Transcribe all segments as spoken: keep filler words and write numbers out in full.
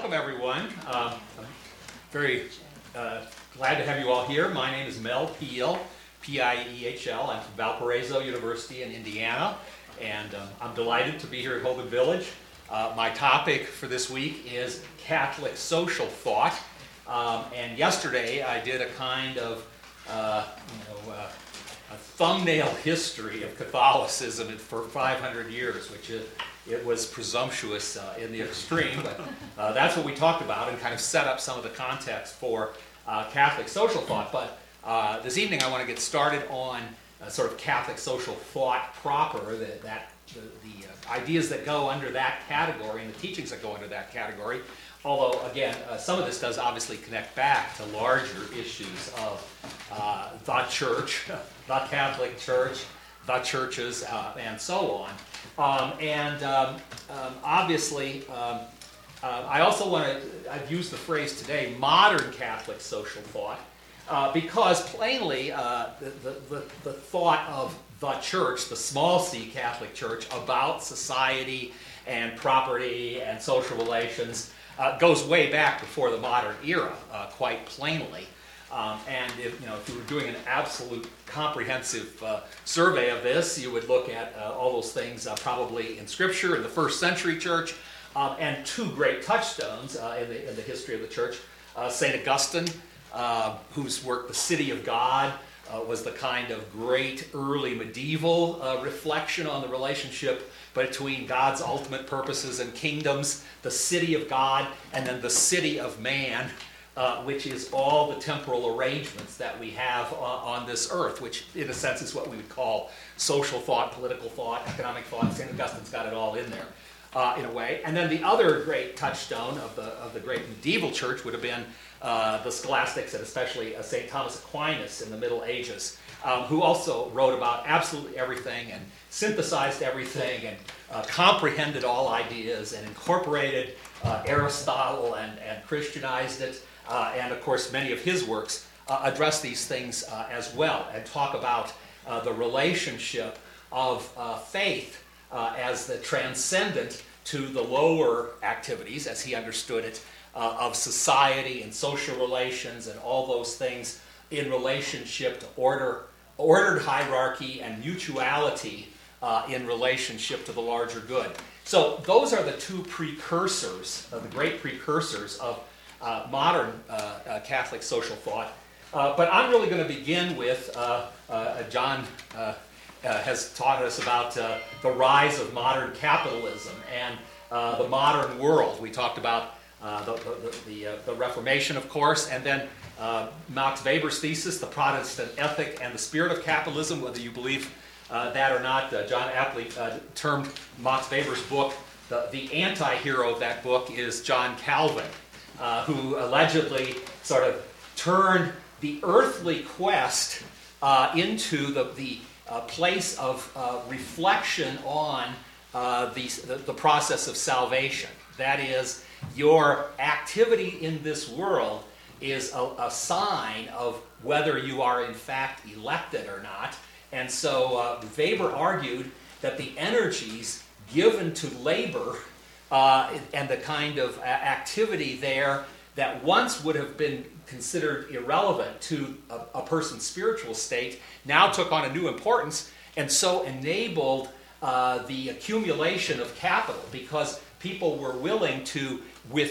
welcome everyone. Uh, I'm very uh, glad to have you all here. My name is Mel Peel, P I E H L. I'm from Valparaiso University in Indiana, and um, I'm delighted to be here at Hogan Village. Uh, my topic for this week is Catholic social thought. Um, and yesterday I did a kind of uh, you know, uh, a thumbnail history of Catholicism for five hundred years, which is, it was presumptuous uh, in the extreme, but uh, that's what we talked about and kind of set up some of the context for uh, Catholic social thought. But uh, this evening I want to get started on uh, sort of Catholic social thought proper, that, that the, the uh, ideas that go under that category and the teachings that go under that category. Although, again, uh, some of this does obviously connect back to larger issues of uh, the church, the Catholic Church, the churches, uh, and so on. Um, and um, um, obviously, um, uh, I also want to, I've used the phrase today, modern Catholic social thought, uh, because plainly uh, the, the, the thought of the church, the small c Catholic Church, about society and property and social relations uh, goes way back before the modern era, uh, quite plainly. Um, and if you know, if you were doing an absolute comprehensive uh, survey of this, you would look at uh, all those things uh, probably in Scripture, in the first century church, um, and two great touchstones uh, in, the, in the history of the church. Uh, Saint Augustine, uh, whose work, The City of God, uh, was the kind of great early medieval uh, reflection on the relationship between God's ultimate purposes and kingdoms, the city of God, and then the city of man, Uh, which is all the temporal arrangements that we have uh, on this earth, which in a sense is what we would call social thought, political thought, economic thought. Saint Augustine's got it all in there uh, in a way. And then the other great touchstone of the, of the great medieval church would have been uh, the scholastics, and especially uh, Saint Thomas Aquinas in the Middle Ages, um, who also wrote about absolutely everything and synthesized everything and uh, comprehended all ideas and incorporated uh, Aristotle and, and Christianized it. Uh, and of course, many of his works uh, address these things uh, as well and talk about uh, the relationship of uh, faith uh, as the transcendent to the lower activities, as he understood it, uh, of society and social relations and all those things in relationship to order, ordered hierarchy and mutuality uh, in relationship to the larger good. So those are the two precursors, uh, the great precursors of Uh, modern uh, uh, Catholic social thought. Uh, but I'm really going to begin with, uh, uh, John uh, uh, has taught us about uh, the rise of modern capitalism and uh, the modern world. We talked about uh, the, the, the, uh, the Reformation, of course, and then uh, Max Weber's thesis, The Protestant Ethic and the Spirit of Capitalism, whether you believe uh, that or not. Uh, John aptly uh, termed Max Weber's book, the, the anti-hero of that book is John Calvin. Uh, who allegedly sort of turned the earthly quest uh, into the, the uh, place of uh, reflection on uh, the, the, the process of salvation. That is, your activity in this world is a, a sign of whether you are in fact elected or not. And so uh, Weber argued that the energies given to labor Uh, and the kind of activity there that once would have been considered irrelevant to a, a person's spiritual state now took on a new importance and so enabled uh, the accumulation of capital, because people were willing to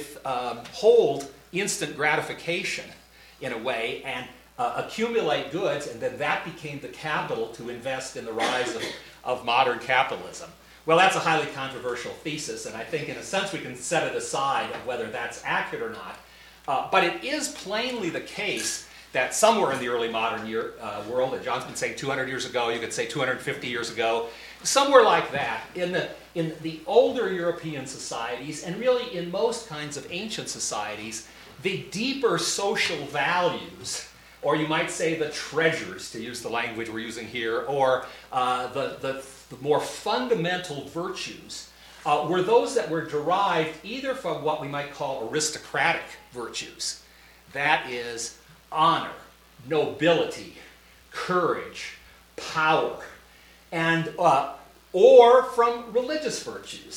withhold um, instant gratification in a way and uh, accumulate goods, and then that became the capital to invest in the rise of, of modern capitalism. Well, that's a highly controversial thesis, and I think in a sense we can set it aside of whether that's accurate or not. Uh, but it is plainly the case that somewhere in the early modern year, uh, world, and John's been saying two hundred years ago, you could say two hundred fifty years ago, somewhere like that, in the, in the older European societies, and really in most kinds of ancient societies, the deeper social values, or you might say the treasures, to use the language we're using here, or uh, the, the The more fundamental virtues uh, were those that were derived either from what we might call aristocratic virtues. That is honor, nobility, courage, power, and uh, or from religious virtues.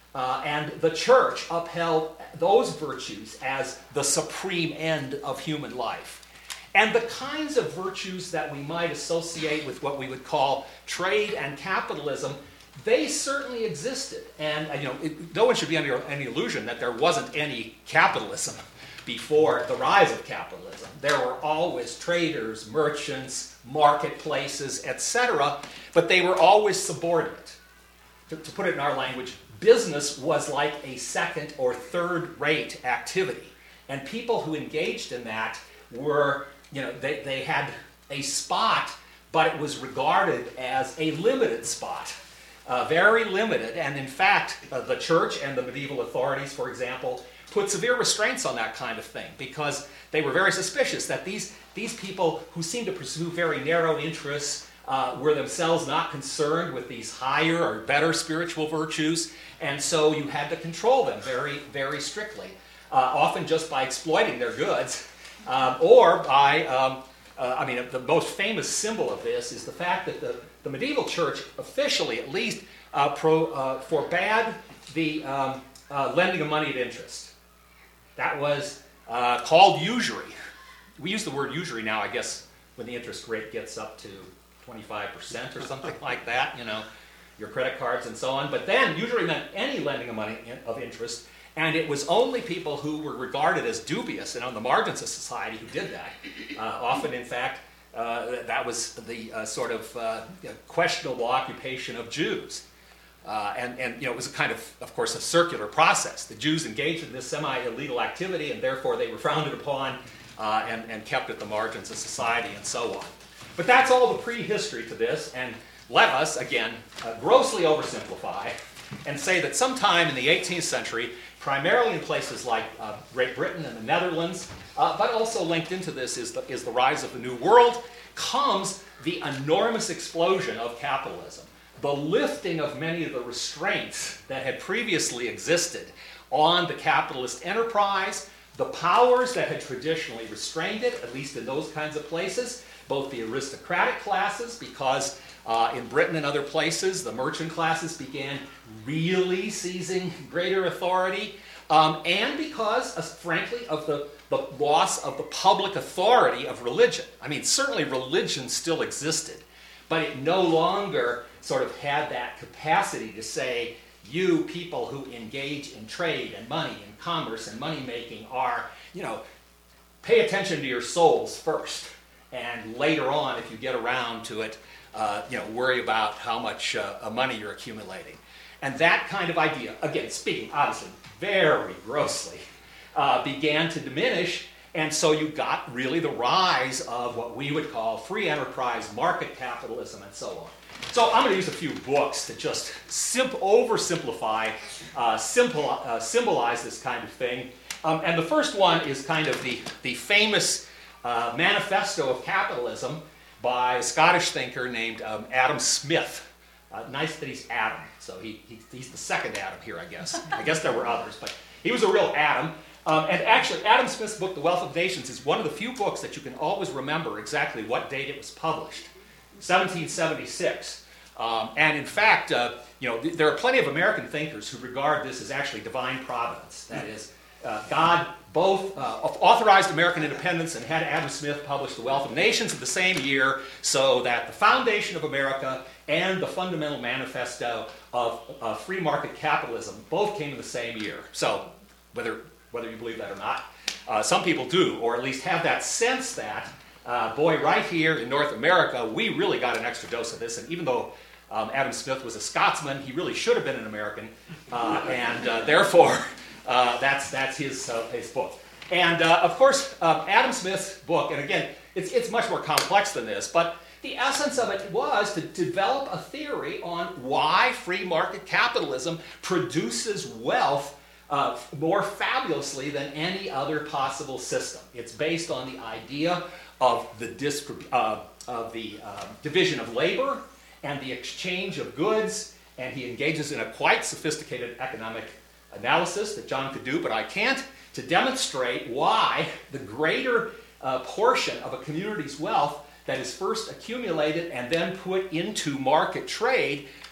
Uh, and the church upheld those virtues as the supreme end of human life. And the kinds of virtues that we might associate with what we would call trade and capitalism, they certainly existed. And uh, you know, it, no one should be under any illusion that there wasn't any capitalism before the rise of capitalism. There were always traders, merchants, marketplaces, et cetera, but they were always subordinate. To, to put it in our language, business was like a second or third-rate activity. And people who engaged in that were, you know, they, they had a spot, but it was regarded as a limited spot. Uh, very limited. And in fact, uh, the church and the medieval authorities, for example, put severe restraints on that kind of thing because they were very suspicious that these, these people who seemed to pursue very narrow interests uh, were themselves not concerned with these higher or better spiritual virtues, and so you had to control them very, very strictly, uh, often just by exploiting their goods, um, or by, um, uh, I mean, the most famous symbol of this is the fact that the, the medieval church, officially at least, uh, pro, uh, forbade the um, uh, lending of money at interest. That was uh, called usury. We use the word usury now, I guess, when the interest rate gets up to twenty-five percent or something like that, you know, your credit cards and so on. But then usury meant any lending of money in, of interest, and it was only people who were regarded as dubious and on the margins of society who did that. Uh, often, in fact, uh, that was the uh, sort of uh, you know, questionable occupation of Jews. Uh, and, and you know, it was a kind of, of course, a circular process. The Jews engaged in this semi-illegal activity, and therefore they were frowned upon uh, and, and kept at the margins of society and so on. But that's all the prehistory to this, and let us, again, uh, grossly oversimplify and say that sometime in the eighteenth century, primarily in places like uh, Great Britain and the Netherlands, uh, but also linked into this is the, is the rise of the New World, comes the enormous explosion of capitalism. The lifting of many of the restraints that had previously existed on the capitalist enterprise, the powers that had traditionally restrained it, at least in those kinds of places, both the aristocratic classes, because uh, in Britain and other places, the merchant classes began really seizing greater authority, um, and because, uh, frankly, of the, the loss of the public authority of religion. I mean, certainly religion still existed, but it no longer sort of had that capacity to say, you people who engage in trade and money and commerce and money making are, you know, pay attention to your souls first. And later on, if you get around to it, uh, you know, worry about how much uh, money you're accumulating. And that kind of idea, again, speaking obviously very grossly, uh, began to diminish. And so you got really the rise of what we would call free enterprise, market capitalism, and so on. So I'm going to use a few books to just simp- oversimplify, uh, simple, uh, symbolize this kind of thing. Um, and the first one is kind of the, the famous Uh, Manifesto of Capitalism by a Scottish thinker named um, Adam Smith. Uh, nice that he's Adam, so he, he, he's the second Adam here, I guess. I guess there were others, but he was a real Adam. Um, and actually, Adam Smith's book, The Wealth of Nations, is one of the few books that you can always remember exactly what date it was published, seventeen seventy-six. Um, and in fact, uh, you know, th- there are plenty of American thinkers who regard this as actually divine providence. That is, uh, God both uh, authorized American independence and had Adam Smith publish The Wealth of Nations in the same year, so that the foundation of America and the fundamental manifesto of uh, free market capitalism both came in the same year. So, whether whether you believe that or not, uh, some people do, or at least have that sense that, uh, boy, right here in North America, we really got an extra dose of this, and even though um, Adam Smith was a Scotsman, he really should have been an American, uh, and uh, therefore, Uh, that's that's his uh, his book, and uh, of course um, Adam Smith's book. And again, it's it's much more complex than this, but the essence of it was to develop a theory on why free market capitalism produces wealth uh, more fabulously than any other possible system. It's based on the idea of the distrib- uh, of the uh, division of labor and the exchange of goods, and he engages in a quite sophisticated economic analysis that John could do, but I can't, to demonstrate why the greater uh, portion of a community's wealth that is first accumulated and then put into market trade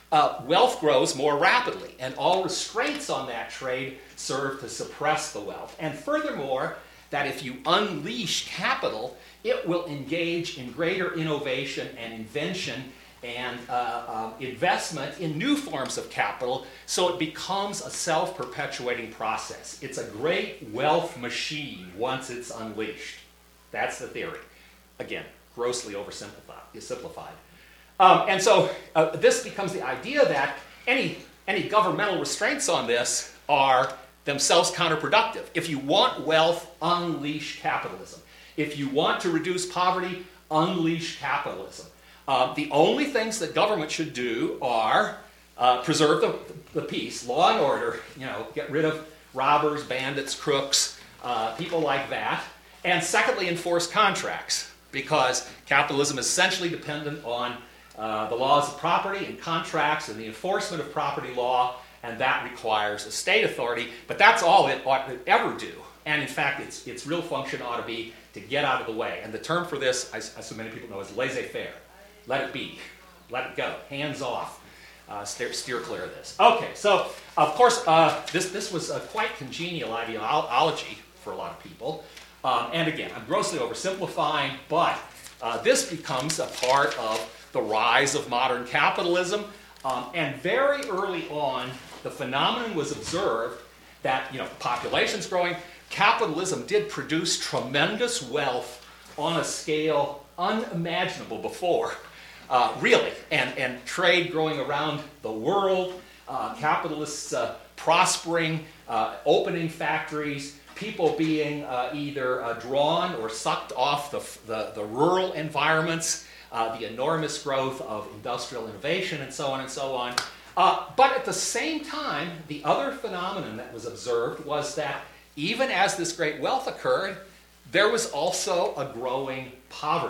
uh, wealth grows more rapidly, and all restraints on that trade serve to suppress the wealth. And furthermore, that if you unleash capital, it will engage in greater innovation and invention and uh, uh, investment in new forms of capital, so it becomes a self-perpetuating process. It's a great wealth machine once it's unleashed. That's the theory. Again, grossly oversimplified. Simplified. Um, and so uh, this becomes the idea that any, any governmental restraints on this are themselves counterproductive. If you want wealth, unleash capitalism. If you want to reduce poverty, unleash capitalism. Uh, the only things that government should do are uh, preserve the, the peace, law and order, you know, get rid of robbers, bandits, crooks, uh, people like that. And secondly, enforce contracts, because capitalism is essentially dependent on uh, the laws of property and contracts and the enforcement of property law, and that requires a state authority. But that's all it ought to ever do. And in fact, its, its real function ought to be to get out of the way. And the term for this, as, as so many people know, is laissez-faire. Let it be. Let it go. Hands off. Uh, steer, steer clear of this. Okay, so of course, uh, this, this was a quite congenial ideology for a lot of people. Um, and again, I'm grossly oversimplifying, but uh, this becomes a part of the rise of modern capitalism. Um, and very early on, the phenomenon was observed that, you know, population's growing. Capitalism did produce tremendous wealth on a scale unimaginable before. Uh, really, and, and trade growing around the world, uh, capitalists uh, prospering, uh, opening factories, people being uh, either uh, drawn or sucked off the, the, the rural environments, uh, the enormous growth of industrial innovation, and so on and so on. Uh, but at the same time, the other phenomenon that was observed was that even as this great wealth occurred, there was also a growing poverty.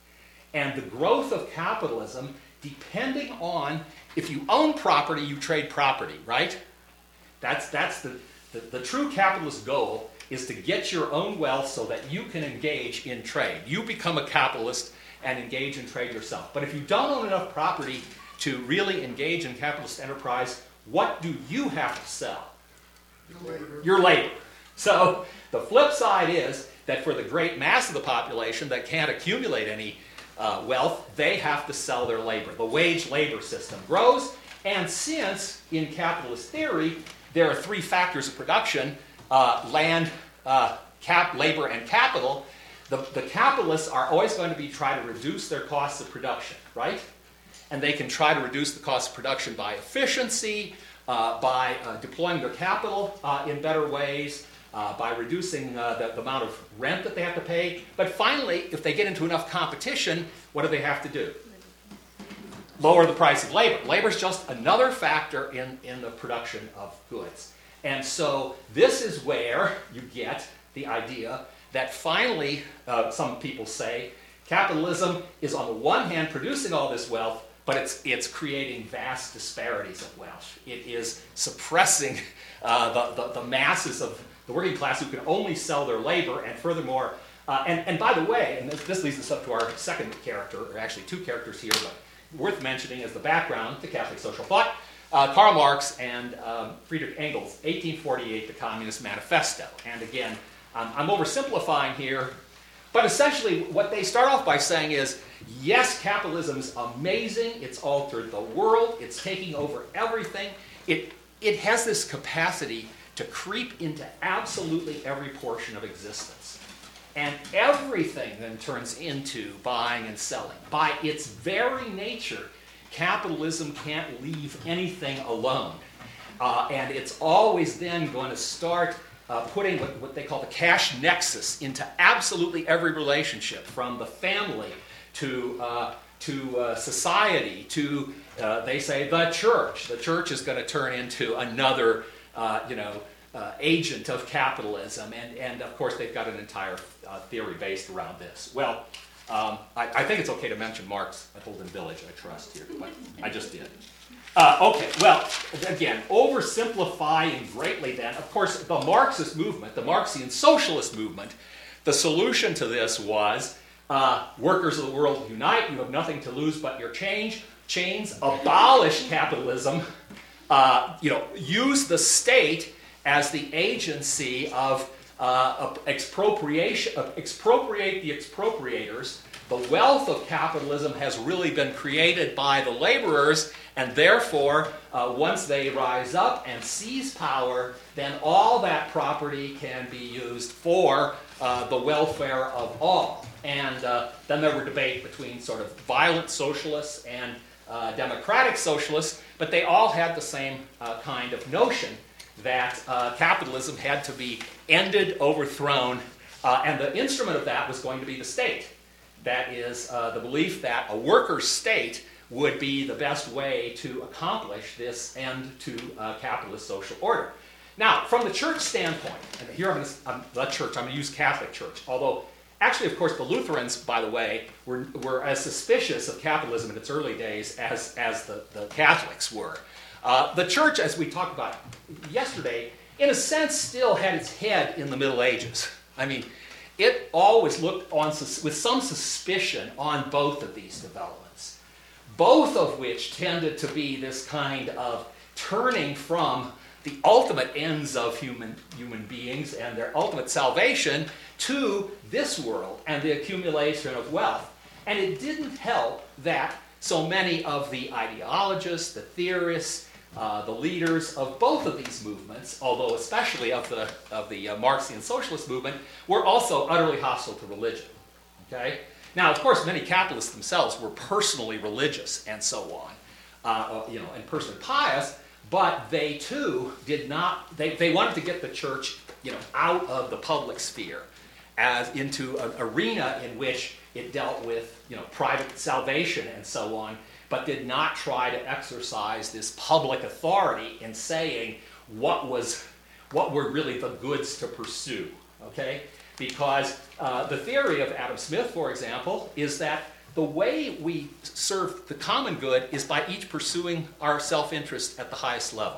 And the growth of capitalism, depending on, if you own property, you trade property, right? That's, that's the, the, the true capitalist goal, is to get your own wealth so that you can engage in trade. You become a capitalist and engage in trade yourself. But if you don't own enough property to really engage in capitalist enterprise, what do you have to sell? Your labor. Your labor. So the flip side is that for the great mass of the population that can't accumulate any Uh, wealth, they have to sell their labor. The wage labor system grows, and since in capitalist theory there are three factors of production, uh, land, uh, cap, labor, and capital, the, the capitalists are always going to be trying to reduce their costs of production, right? And they can try to reduce the cost of production by efficiency, uh, by uh, deploying their capital uh, in better ways, Uh, by reducing uh, the, the amount of rent that they have to pay. But finally, if they get into enough competition, what do they have to do? Lower the price of labor. Labor is just another factor in, in the production of goods. And so this is where you get the idea that finally, uh, some people say, capitalism is on the one hand producing all this wealth, but it's, it's creating vast disparities of wealth. It is suppressing uh, the, the, the masses of the working class who can only sell their labor, and furthermore, uh, and, and by the way, and this, this leads us up to our second character, or actually two characters here, but worth mentioning as the background to Catholic social thought, uh, Karl Marx and um, Friedrich Engels, eighteen forty-eight, the Communist Manifesto. And again, um, I'm oversimplifying here, but essentially what they start off by saying is, yes, capitalism's amazing, it's altered the world, it's taking over everything, it, it has this capacity to creep into absolutely every portion of existence. And everything then turns into buying and selling. By its very nature, capitalism can't leave anything alone. Uh, and it's always then going to start uh, putting what, what they call the cash nexus into absolutely every relationship, from the family to, uh, to uh, society to, uh, they say, the church. The church is going to turn into another Uh, you know, uh, agent of capitalism, and, and of course they've got an entire uh, theory based around this. Well, um, I, I think it's okay to mention Marx at Holden Village, I trust here, but I just did. Uh, okay, well, again, oversimplifying greatly then, of course the Marxist movement, the Marxian socialist movement, the solution to this was uh, workers of the world unite, you have nothing to lose but your change, chains, abolish capitalism, uh, you know, use the state as the agency of uh, expropriation, uh, expropriate the expropriators. The wealth of capitalism has really been created by the laborers, and therefore, uh, once they rise up and seize power, then all that property can be used for uh, the welfare of all. And uh, then there were debate between sort of violent socialists and uh, democratic socialists, but they all had the same uh, kind of notion that uh, capitalism had to be ended, overthrown, uh, and the instrument of that was going to be the state. That is uh, the belief that a workers' state would be the best way to accomplish this end to uh, capitalist social order. Now, from the church standpoint, and here I'm going to, um, the church, I'm going to use Catholic Church, although actually, of course, the Lutherans, by the way, were, were as suspicious of capitalism in its early days as, as the, the Catholics were. Uh, the church, as we talked about yesterday, in a sense still had its head in the Middle Ages. I mean, it always looked on with some suspicion on both of these developments, both of which tended to be this kind of turning from the ultimate ends of human, human beings and their ultimate salvation to this world and the accumulation of wealth. And it didn't help that so many of the ideologists, the theorists, uh, the leaders of both of these movements, although especially of the, of the uh, Marxian socialist movement, were also utterly hostile to religion. Okay? Now, of course, many capitalists themselves were personally religious and so on, uh, you know, and personally pious, but they too did not, they, they wanted to get the church, you know, out of the public sphere as into an arena in which it dealt with, you know, private salvation and so on, but did not try to exercise this public authority in saying what was, what were really the goods to pursue, okay? Because uh, the theory of Adam Smith, for example, is that the way we serve the common good is by each pursuing our self-interest at the highest level.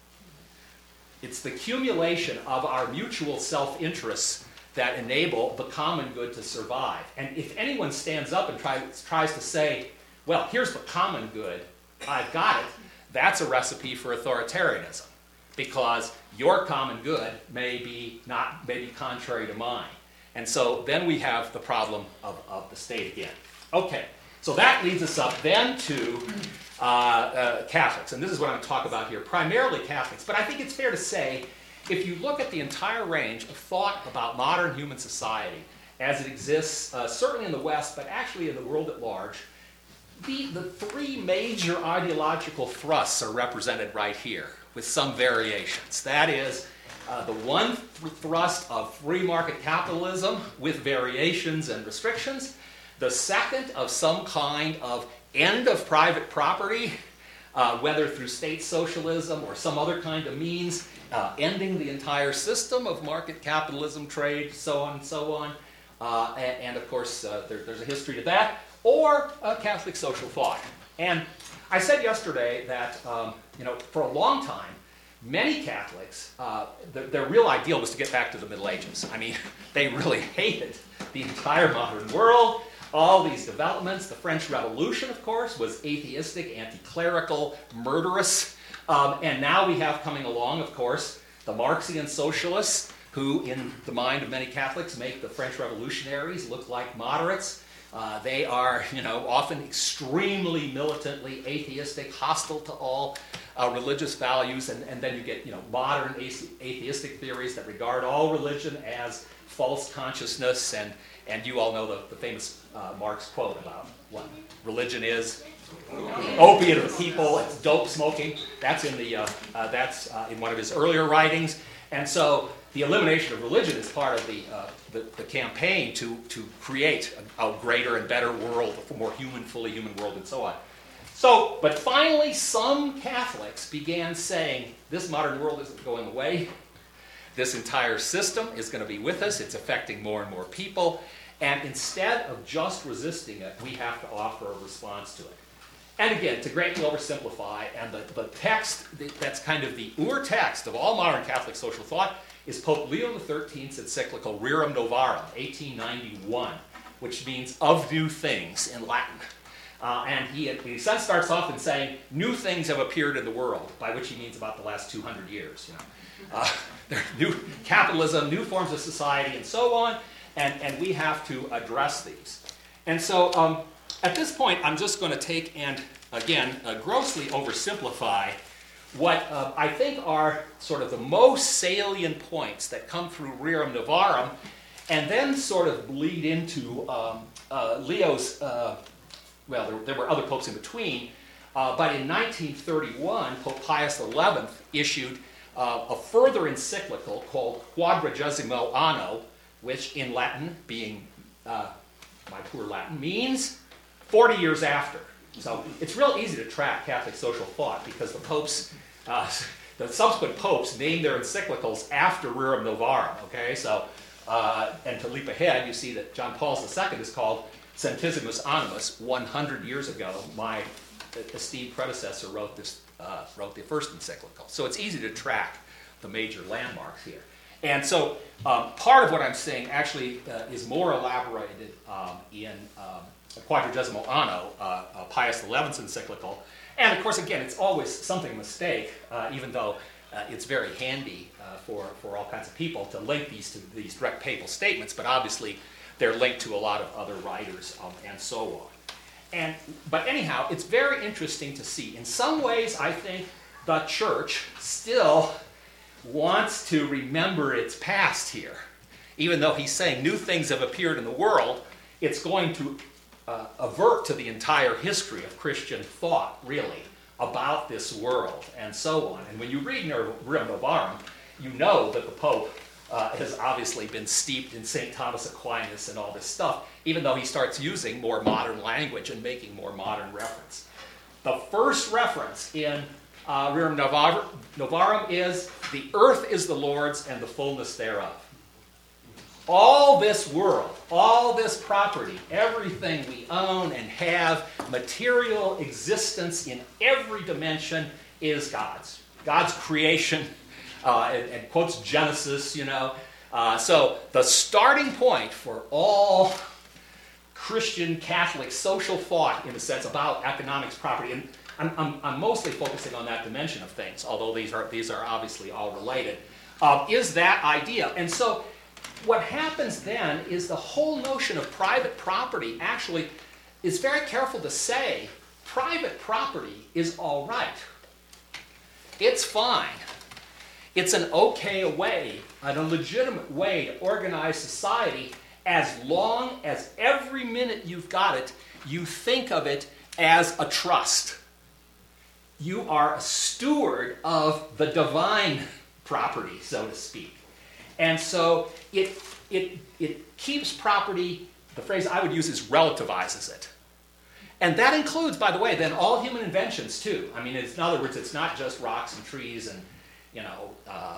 It's the accumulation of our mutual self-interests that enable the common good to survive. And if anyone stands up and try, tries to say, well, here's the common good, I've got it, that's a recipe for authoritarianism, because your common good may be not may be contrary to mine. And so then we have the problem of, of the state again. Okay, so that leads us up then to uh, uh, Catholics, and this is what I'm going to talk about here, primarily Catholics. But I think it's fair to say, if you look at the entire range of thought about modern human society as it exists, uh, certainly in the West, but actually in the world at large, the, the three major ideological thrusts are represented right here, with some variations. That is, uh, the one th- thrust of free market capitalism with variations and restrictions. The second of some kind of end of private property, uh, whether through state socialism or some other kind of means, uh, ending the entire system of market capitalism, trade, so on and so on. Uh, and, and of course, uh, there, there's a history to that. Or uh, Catholic social thought. And I said yesterday that, um, you know, for a long time, many Catholics, uh, their, their real ideal was to get back to the Middle Ages. I mean, they really hated the entire modern world, all these developments. The French Revolution, of course, was atheistic, anti-clerical, murderous. Um, and now we have coming along, of course, the Marxian socialists, who, in the mind of many Catholics, make the French revolutionaries look like moderates. Uh, they are, you know, often extremely militantly atheistic, hostile to all uh, religious values, and, and then you get, you know, modern atheistic theories that regard all religion as false consciousness, and, and you all know the, the famous uh, Marx quote about what religion is. Opiate of the people, it's dope smoking. That's in the uh, uh, that's uh, in one of his earlier writings, and so the elimination of religion is part of the uh, the, the campaign to to create a, a greater and better world, a more human, fully human world, and so on. So, but finally, some Catholics began saying, "This modern world isn't going away. This entire system is going to be with us. It's affecting more and more people, and instead of just resisting it, we have to offer a response to it." And again, to greatly oversimplify, and the, the text that's kind of the ur-text of all modern Catholic social thought is Pope Leo the thirteenth's encyclical Rerum Novarum, eighteen ninety-one, which means of new things in Latin. Uh, and he, he then starts off in saying, new things have appeared in the world, by which he means about the last two hundred years. You know, uh, there are new capitalism, new forms of society, and so on, and, and we have to address these. And so um, at this point, I'm just going to take and, again, uh, grossly oversimplify what uh, I think are sort of the most salient points that come through Rerum Novarum, and then sort of bleed into um, uh, Leo's, uh, well, there, there were other popes in between, uh, but in nineteen thirty-one, Pope Pius the eleventh issued uh, a further encyclical called Quadragesimo Anno, which in Latin, being uh, my poor Latin, means forty years after. So it's real easy to track Catholic social thought because the popes, uh, the subsequent popes named their encyclicals after Rerum Novarum, okay? So, uh, and to leap ahead, you see that John Paul the Second is called Centesimus Animus. one hundred years ago, my esteemed predecessor wrote this, uh, wrote the first encyclical. So it's easy to track the major landmarks here. And so um, part of what I'm saying actually uh, is more elaborated um, in um, Quadragesimo Anno, uh, uh, Pius the eleventh's encyclical. And of course, again, it's always something a mistake, uh, even though uh, it's very handy uh, for, for all kinds of people to link these to these direct papal statements, but obviously they're linked to a lot of other writers um, and so on. And, but anyhow, it's very interesting to see. In some ways, I think the church still wants to remember its past here. Even though he's saying new things have appeared in the world, it's going to uh, avert to the entire history of Christian thought, really, about this world and so on. And when you read Rerum Novarum, you know that the Pope uh, has obviously been steeped in Saint Thomas Aquinas and all this stuff, even though he starts using more modern language and making more modern reference. The first reference in uh, Rerum Novarum, Novarum is, the earth is the Lord's and the fullness thereof. All this world, all this property, everything we own and have, material existence in every dimension is God's. God's creation, uh, and, and quotes Genesis, you know. Uh, so the starting point for all Christian, Catholic, social thought, in a sense, about economics, property, and I'm, I'm, I'm mostly focusing on that dimension of things, although these are, these are obviously all related, uh, is that idea. And so what happens then is the whole notion of private property actually is very careful to say private property is all right. It's fine. It's an okay way, and a legitimate way to organize society as long as every minute you've got it, you think of it as a trust. You are a steward of the divine property, so to speak. And so it, it, it keeps property, the phrase I would use is relativizes it. And that includes, by the way, then all human inventions too. I mean, it's, in other words, it's not just rocks and trees and, you know, uh,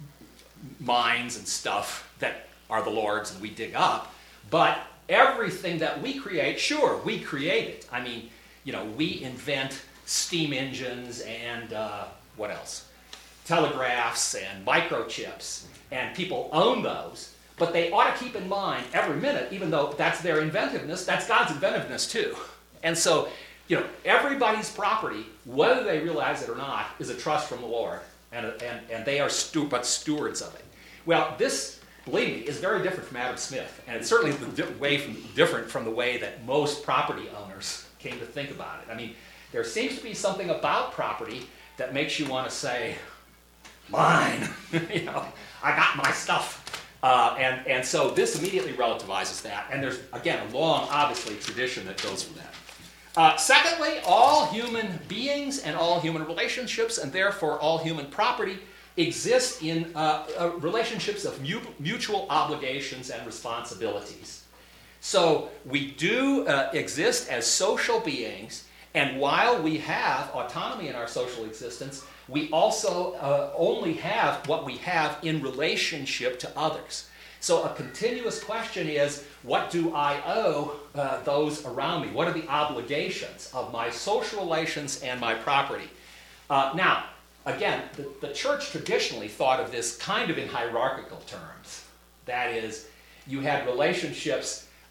mines and stuff that are the Lord's and we dig up, but everything that we create, sure, we create it. I mean, you know, we invent steam engines and uh, what else? Telegraphs and microchips, and people own those, but they ought to keep in mind every minute, even though that's their inventiveness, that's God's inventiveness too. And so, you know, everybody's property, whether they realize it or not, is a trust from the Lord, and, and, and they are stu- but stewards of it. Well, this, believe me, is very different from Adam Smith, and it's certainly the di- way from, different from the way that most property owners came to think about it. I mean, there seems to be something about property that makes you want to say, mine, you know, I got my stuff. Uh, and, and so this immediately relativizes that. And there's, again, a long, obviously, tradition that goes from that. Uh, secondly, all human beings and all human relationships, and therefore all human property, exist in uh, uh, relationships of mu- mutual obligations and responsibilities. So we do uh, exist as social beings, and while we have autonomy in our social existence, we also uh, only have what we have in relationship to others. So a continuous question is, what do I owe uh, those around me? What are the obligations of my social relations and my property? Uh, now, again, the, the church traditionally thought of this kind of in hierarchical terms. That is, you had relationships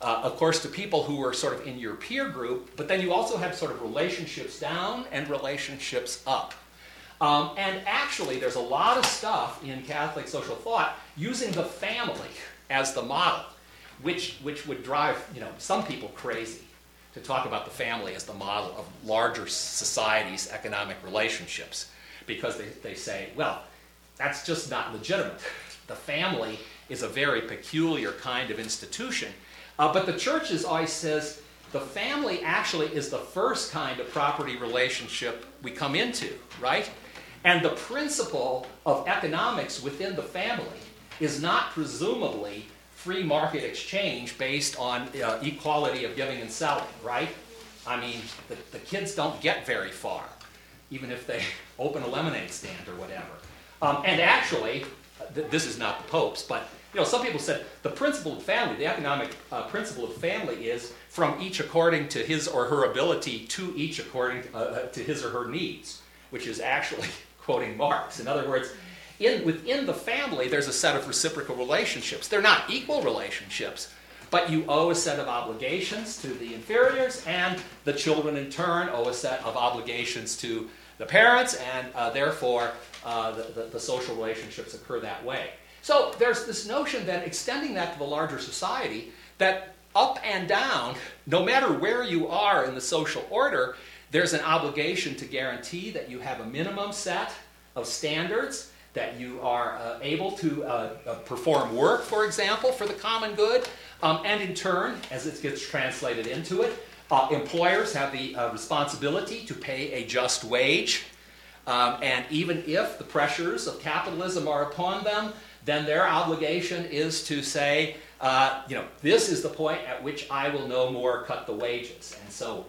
uh, of course, to people who were sort of in your peer group, but then you also have sort of relationships down and relationships up. Um, and actually, there's a lot of stuff in Catholic social thought using the family as the model, which, which would drive, you know, some people crazy to talk about the family as the model of larger societies' economic relationships, because they, they say, well, that's just not legitimate. The family is a very peculiar kind of institution. Uh, but the church is always says the family actually is the first kind of property relationship we come into, right? And the principle of economics within the family is not presumably free market exchange based on uh, equality of giving and selling, right? I mean, the, the kids don't get very far, even if they open a lemonade stand or whatever. Um, and actually, th- this is not the Pope's, but you know, some people said the principle of family, the economic uh, principle of family is from each according to his or her ability to each according to, uh, to his or her needs, which is actually quoting Marx. In other words, in, within the family, there's a set of reciprocal relationships. They're not equal relationships, but you owe a set of obligations to the inferiors, and the children in turn owe a set of obligations to the parents, and uh, therefore uh, the, the, the social relationships occur that way. So there's this notion that extending that to the larger society, that up and down, no matter where you are in the social order, there's an obligation to guarantee that you have a minimum set of standards, that you are uh, able to uh, uh, perform work, for example, for the common good, um, and in turn, as it gets translated into it, uh, employers have the uh, responsibility to pay a just wage, um, and even if the pressures of capitalism are upon them, then their obligation is to say, uh, you know, this is the point at which I will no more cut the wages. And so,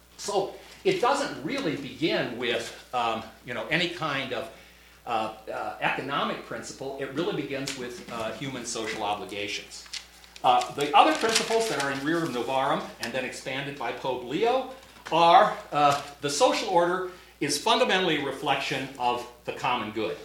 so it doesn't really begin with, um, you know, any kind of uh, uh, economic principle. It really begins with uh, human social obligations. Uh, the other principles that are in Rerum Novarum and then expanded by Pope Leo are uh, the social order is fundamentally a reflection of the common good.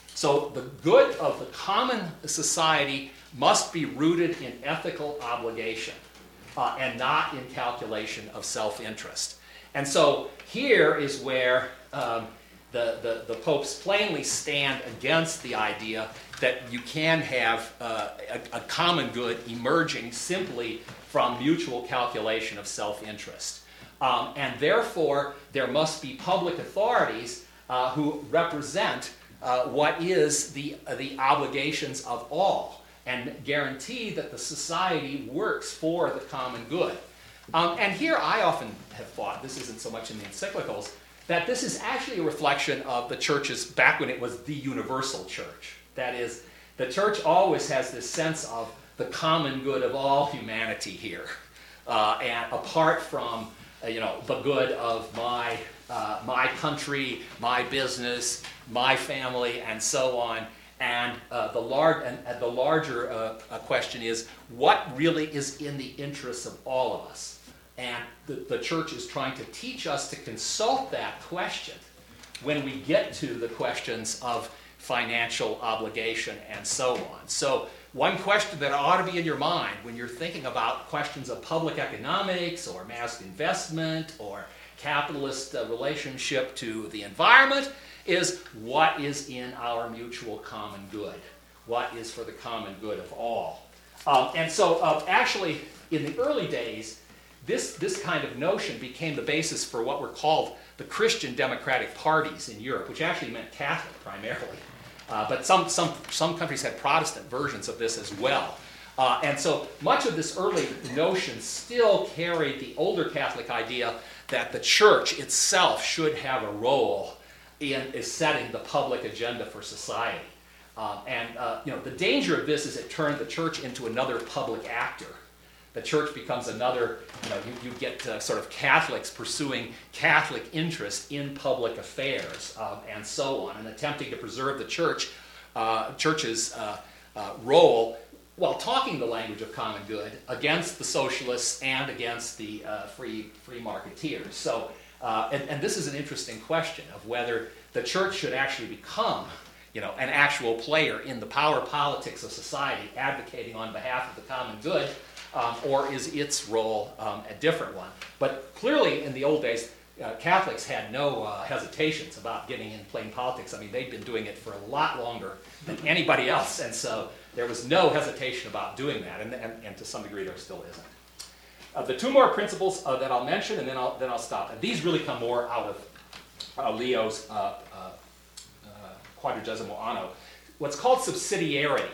So the good of the common society must be rooted in ethical obligation uh, and not in calculation of self-interest. And so here is where um, the, the, the popes plainly stand against the idea that you can have uh, a, a common good emerging simply from mutual calculation of self-interest. Um, and therefore, there must be public authorities uh, who represent Uh, what is the, uh, the obligations of all and guarantee that the society works for the common good. Um, and here I often have thought, this isn't so much in the encyclicals, that this is actually a reflection of the church's, back when it was the universal church. That is, the church always has this sense of the common good of all humanity here. Uh, and apart from, uh, you know, the good of my, uh, my country, my business, my family, and so on. And uh, the, lar- and, and the larger uh, uh, question is, what really is in the interests of all of us? And the, the church is trying to teach us to consult that question when we get to the questions of financial obligation and so on. So one question that ought to be in your mind when you're thinking about questions of public economics or mass investment or capitalist uh, relationship to the environment is, what is in our mutual common good? What is for the common good of all? Um, and so uh, actually, in the early days, this, this kind of notion became the basis for what were called the Christian democratic parties in Europe, which actually meant Catholic primarily. Uh, but some, some, some countries had Protestant versions of this as well. Uh, and so much of this early notion still carried the older Catholic idea that the church itself should have a role in is setting the public agenda for society. Um, and uh, you know, the danger of this is it turned the church into another public actor. The church becomes another, you know, you, you get uh, sort of Catholics pursuing Catholic interest in public affairs um, and so on, and attempting to preserve the church, uh, church's uh, uh, role while talking the language of common good against the socialists and against the uh, free, free marketeers. So Uh, and, and this is an interesting question of whether the church should actually become, you know, an actual player in the power politics of society, advocating on behalf of the common good, um, or is its role um, a different one? But clearly, in the old days, uh, Catholics had no uh, hesitations about getting in plain politics. I mean, they'd been doing it for a lot longer than anybody else, and so there was no hesitation about doing that, and, and, and to some degree there still isn't. Uh, the two more principles uh, that I'll mention, and then I'll, then I'll stop. And these really come more out of uh, Leo's uh, uh, uh, Quadragesimo Anno. What's called subsidiarity.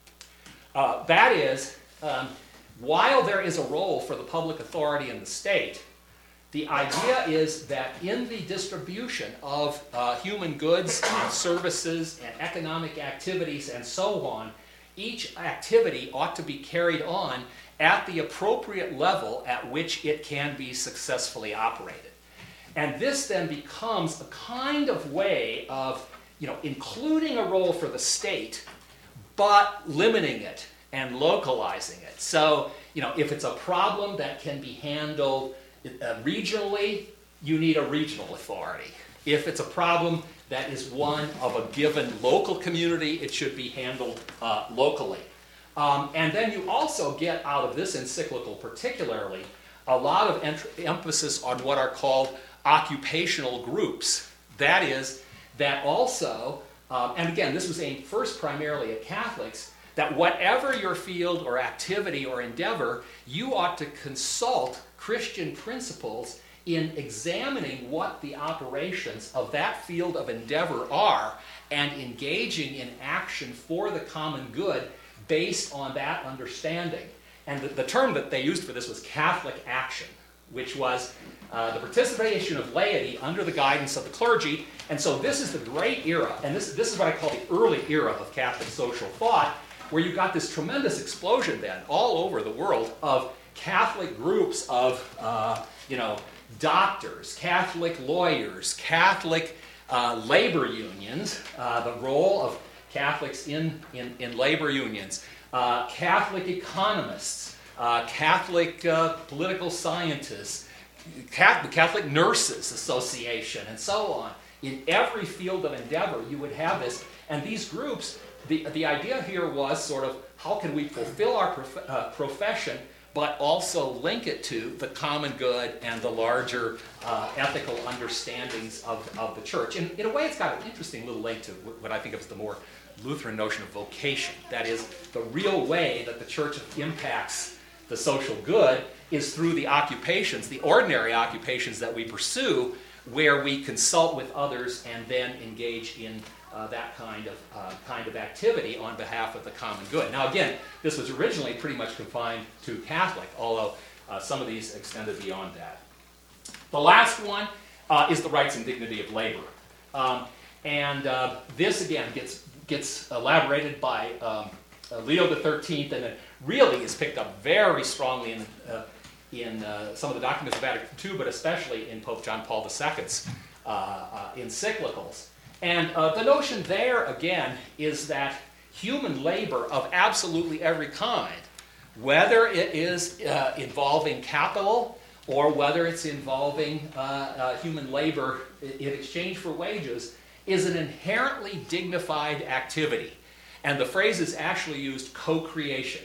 Uh, that is, um, while there is a role for the public authority in the state, the idea is that in the distribution of uh, human goods and services and economic activities and so on, each activity ought to be carried on at the appropriate level at which it can be successfully operated. And this then becomes a kind of way of, you know, including a role for the state, but limiting it and localizing it. So, you know, if it's a problem that can be handled uh, regionally, you need a regional authority. If it's a problem that is one of a given local community, it should be handled uh, locally. Um, and then you also get out of this encyclical particularly a lot of ent- emphasis on what are called occupational groups. That is, that also, um, and again, this was aimed first primarily at Catholics, that whatever your field or activity or endeavor, you ought to consult Christian principles in examining what the operations of that field of endeavor are and engaging in action for the common good based on that understanding. And the, the term that they used for this was Catholic action, which was uh, the participation of laity under the guidance of the clergy. And so this is the great era, and this, this is what I call the early era of Catholic social thought, where you got this tremendous explosion then all over the world of Catholic groups of, uh, you know, doctors, Catholic lawyers, Catholic uh, labor unions, uh, the role of Catholics in, in, in labor unions, uh, Catholic economists, uh, Catholic uh, political scientists, Catholic, Catholic Nurses Association, and so on. In every field of endeavor, you would have this. And these groups, the, the idea here was sort of, how can we fulfill our prof- uh, profession but also link it to the common good and the larger uh, ethical understandings of, of the church. And in a way, it's got an interesting little link to what I think of as the more Lutheran notion of vocation. That is, the real way that the church impacts the social good is through the occupations, the ordinary occupations that we pursue, where we consult with others and then engage in Uh, that kind of uh, kind of activity on behalf of the common good. Now, again, this was originally pretty much confined to Catholic, although uh, some of these extended beyond that. The last one uh, is the rights and dignity of labor, um, and uh, this again gets gets elaborated by um, uh, Leo the thirteenth, and it really is picked up very strongly in uh, in uh, some of the documents of Vatican two, but especially in Pope John Paul the Second's uh, uh, encyclicals. And uh, the notion there, again, is that human labor of absolutely every kind, whether it is uh, involving capital or whether it's involving uh, uh, human labor in exchange for wages, is an inherently dignified activity. And the phrase is actually used co-creation.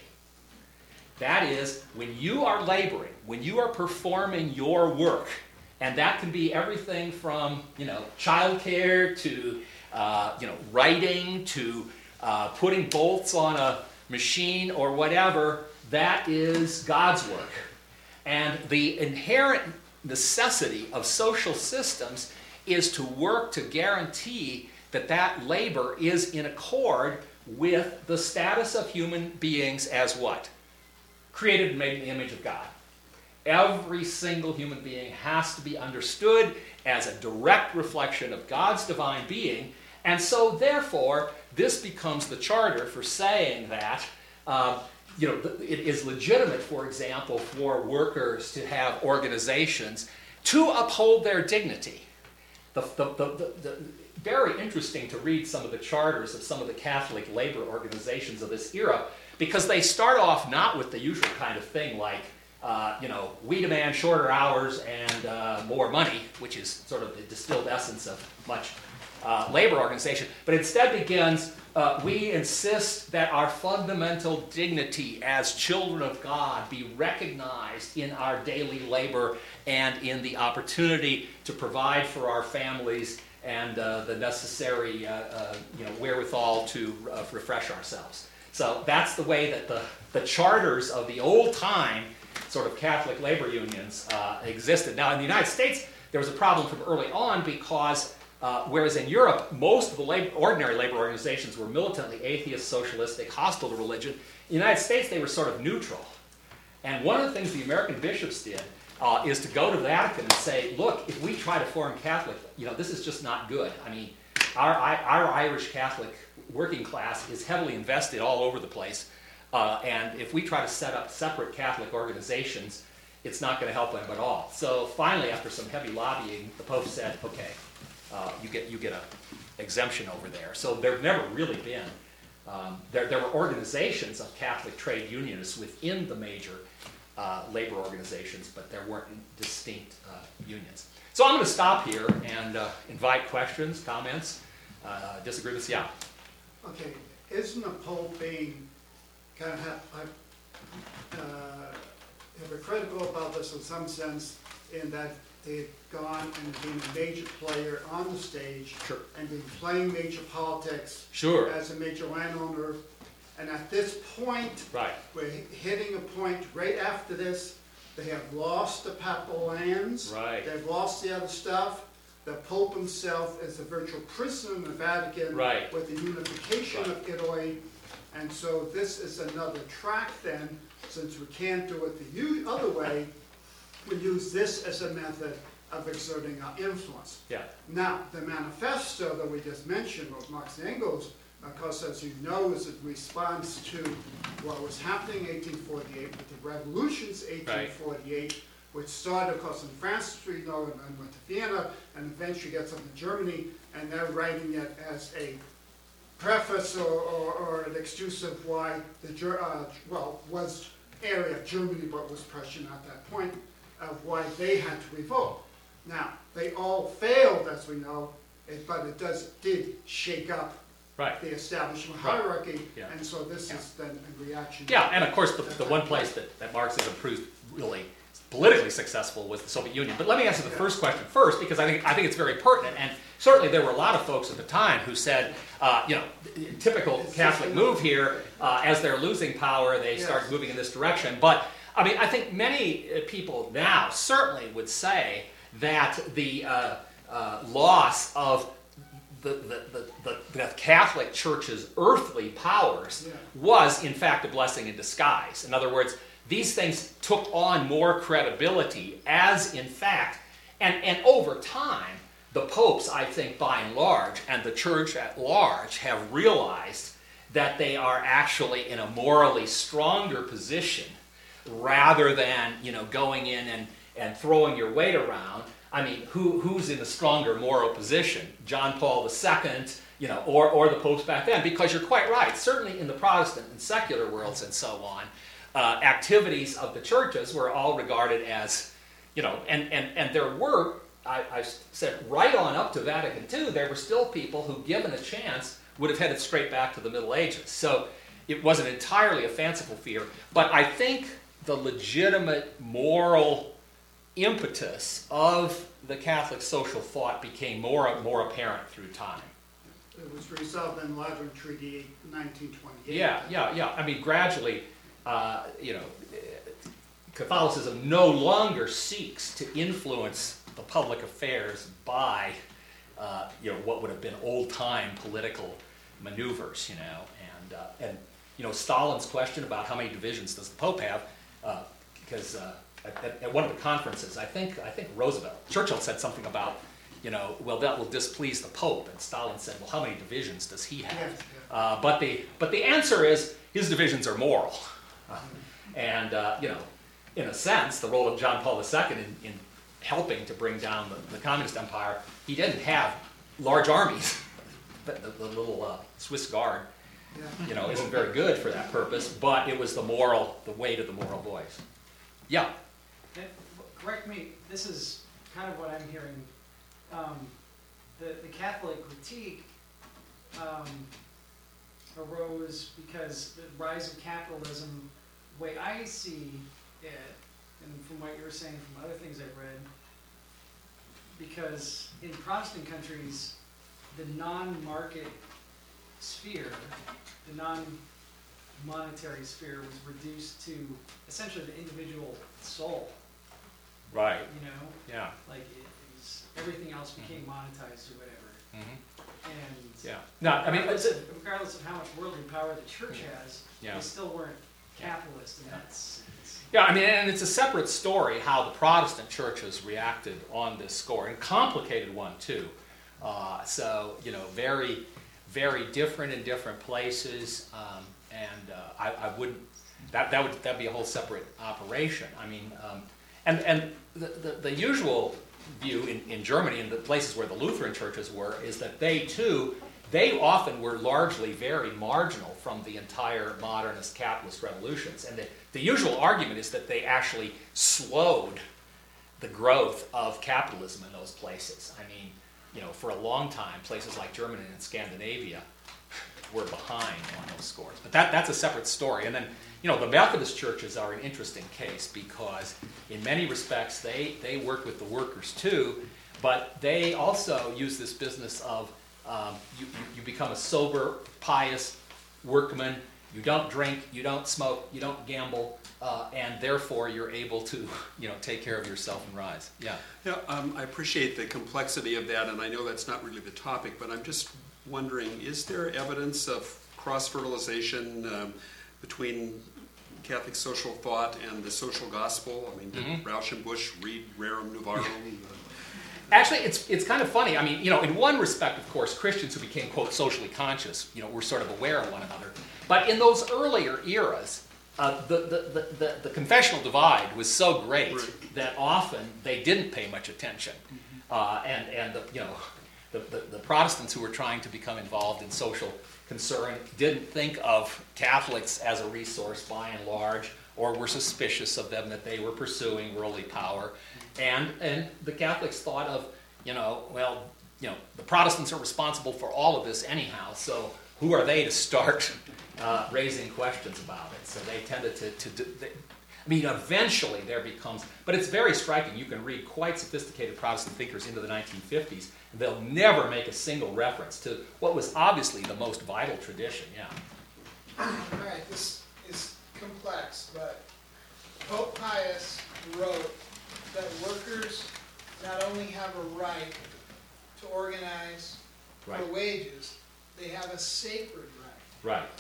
That is, when you are laboring, when you are performing your work, and that can be everything from, you know, childcare to, uh, you know, writing to uh, putting bolts on a machine or whatever. That is God's work. And the inherent necessity of social systems is to work to guarantee that that labor is in accord with the status of human beings as what? Created and made in the image of God. Every single human being has to be understood as a direct reflection of God's divine being, and so therefore this becomes the charter for saying that uh, you know, it is legitimate, for example, for workers to have organizations to uphold their dignity. The, the, the, the, the, very interesting to read some of the charters of some of the Catholic labor organizations of this era, because they start off not with the usual kind of thing like, Uh, you know, we demand shorter hours and uh, more money, which is sort of the distilled essence of much uh, labor organization, but instead begins, uh, we insist that our fundamental dignity as children of God be recognized in our daily labor and in the opportunity to provide for our families and uh, the necessary uh, uh, you know, wherewithal to uh, refresh ourselves. So that's the way that the, the charters of the old time sort of Catholic labor unions uh, existed. Now in the United States, there was a problem from early on because uh, whereas in Europe, most of the labor, ordinary labor organizations were militantly atheist, socialistic, hostile to religion. In the United States, they were sort of neutral. And one of the things the American bishops did uh, is to go to the Vatican and say, look, if we try to form Catholic, you know, this is just not good. I mean, our, our Irish Catholic working class is heavily invested all over the place. Uh, and if we try to set up separate Catholic organizations, it's not going to help them at all. So finally, after some heavy lobbying, the Pope said, okay, uh, you get you get an exemption over there. So there have never really been, um, there, there were organizations of Catholic trade unionists within the major uh, labor organizations, but there weren't distinct uh, unions. So I'm going to stop here and uh, invite questions, comments, uh, disagreements. Yeah? Okay, isn't the Pope being kind of have, uh, hypocritical about this in some sense, in that they've gone and been a major player on the stage, Sure. and been playing major politics Sure. as a major landowner, and at this point, Right. we're hitting a point right after this, they have lost the papal lands, Right. they've lost the other stuff, the Pope himself is a virtual prisoner in the Vatican Right. with the unification Right. of Italy. And so this is another track then, since we can't do it the u- other way, we use this as a method of exerting our influence. Yeah. Now, the manifesto that we just mentioned with Marx and Engels, of course, as you know, is in response to what was happening in eighteen forty-eight with the revolutions eighteen forty-eight, which started, of course, in France, as we know, and then went to Vienna, and eventually gets up to Germany, and they're writing it as a preface or, or, or an excuse of why the, Ger- uh, well, was area of Germany, but was Prussian at that point, of why they had to revolt. Now, they all failed, as we know, it, but it does did shake up Right. the establishment Right. hierarchy, Yeah. and so this Yeah. is then a reaction. Yeah, and of course, the, the one place that, that Marxism proved really politically successful was the Soviet Union. But let me answer the Yeah. first question first, because I think I think it's very pertinent. And certainly there were a lot of folks at the time who said, uh, you know, typical It's Catholic just- move here, uh, as they're losing power, they Yes. start moving in this direction. But I mean, I think many uh, people now certainly would say that the uh, uh, loss of The, the, the, the, the Catholic Church's earthly powers Yeah. was, in fact, a blessing in disguise. In other words, these things took on more credibility as, in fact, and, and over time, the popes, I think, by and large, and the Church at large, have realized that they are actually in a morally stronger position rather than, you know, going in and, and throwing your weight around. I mean, who, who's in a stronger moral position? John Paul the Second, you know, or, or the popes back then? Because you're quite right. Certainly in the Protestant and secular worlds and so on, uh, activities of the churches were all regarded as, you know, and, and, and there were, I, I said, right on up to Vatican Two, there were still people who, given a chance, would have headed straight back to the Middle Ages. So it wasn't entirely a fanciful fear, but I think the legitimate moral impetus of the Catholic social thought became more and more apparent through time. It was resolved in Lateran Treaty nineteen twenty-eight. Yeah, yeah, yeah. I mean, gradually, uh, you know, Catholicism no longer seeks to influence the public affairs by, uh, you know, what would have been old-time political maneuvers, you know, and uh, and you know, Stalin's question about how many divisions does the Pope have, uh, because. Uh, At, at one of the conferences, I think I think Roosevelt, Churchill said something about, you know, well, that will displease the Pope, and Stalin said, well, how many divisions does he have? Yes, yeah. Uh, but the but the answer is his divisions are moral, uh, and uh, you know, in a sense, the role of John Paul the Second in, in helping to bring down the, the communist empire, he didn't have large armies, but the, the little uh, Swiss Guard, Yeah. you know, isn't very good for that purpose. But it was the moral, the weight of the moral voice. Yeah. And correct me, this is kind of what I'm hearing. Um, the, the Catholic critique um, arose because the rise of capitalism, the way I see it, and from what you were saying from other things I've read, because in Protestant countries, the non-market sphere, the non-monetary sphere was reduced to essentially the individual soul. Right. You know? Yeah. Like it, it was, everything else became monetized or whatever. Mm-hmm. And Yeah. No, I mean, regardless, it's, of, regardless of how much worldly power the church has, Yeah. they still weren't capitalist in that sense. yeah, I mean, and it's a separate story how the Protestant churches reacted on this score, and a complicated one too. Uh, so, you know, very, very different in different places, um, and uh, I, I wouldn't, that, that would that'd be a whole separate operation. I mean, um, and, and the, the, the usual view in, in Germany and the places where the Lutheran churches were is that they too, they often were largely very marginal from the entire modernist capitalist revolutions. And the, the usual argument is that they actually slowed the growth of capitalism in those places. I mean, you know, for a long time, places like Germany and Scandinavia were behind on those scores. But that, that's a separate story. And then, you know, the Methodist churches are an interesting case because in many respects they, they work with the workers too, but they also use this business of um, you, you, you become a sober, pious workman, you don't drink, you don't smoke, you don't gamble, uh, and therefore you're able to, you know, take care of yourself and rise. Yeah. Yeah, um, I appreciate the complexity of that, and I know that's not really the topic, but I'm just wondering, is there evidence of cross-fertilization um, between Catholic social thought and the social gospel? I mean, did mm-hmm. Rauschenbusch read Rerum Novarum? Actually, it's it's kind of funny. I mean, you know, in one respect, of course, Christians who became, quote, socially conscious, you know, were sort of aware of one another. But in those earlier eras, uh, the, the, the, the, the confessional divide was so great right. that often they didn't pay much attention. Mm-hmm. uh, and, and the, you know, the, the, the Protestants who were trying to become involved in social concern didn't think of Catholics as a resource by and large, or were suspicious of them that they were pursuing worldly power. And and the Catholics thought of, you know, well, you know, the Protestants are responsible for all of this anyhow, so who are they to start uh, raising questions about it? So they tended to, to do, they, I mean, eventually there becomes, but it's very striking. You can read quite sophisticated Protestant thinkers into the nineteen fifties, and they'll never make a single reference to what was obviously the most vital tradition, yeah. All right, this is complex, but Pope Pius wrote that workers not only have a right to organize right. for wages, they have a sacred right. Right.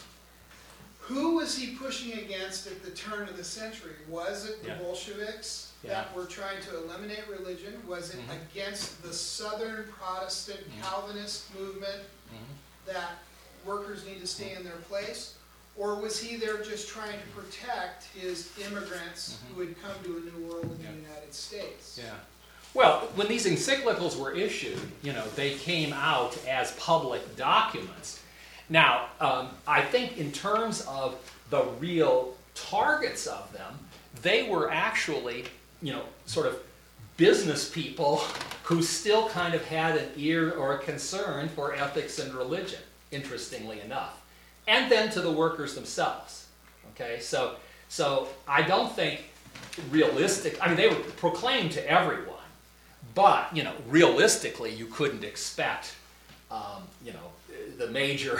Who was he pushing against at the turn of the century? Was it the yeah. Bolsheviks yeah. that were trying to eliminate religion? Was it mm-hmm. against the Southern Protestant mm-hmm. Calvinist movement mm-hmm. that workers need to stay in their place? Or was he there just trying to protect his immigrants mm-hmm. who had come to a new world in yeah. the United States? Yeah. Well, when these encyclicals were issued, you know, they came out as public documents. Now, um, I think in terms of the real targets of them, they were actually, you know, sort of business people who still kind of had an ear or a concern for ethics and religion, interestingly enough. And then to the workers themselves, okay? So, so I don't think realistic, I mean, they were proclaimed to everyone, but, you know, realistically, you couldn't expect, um, you know, the major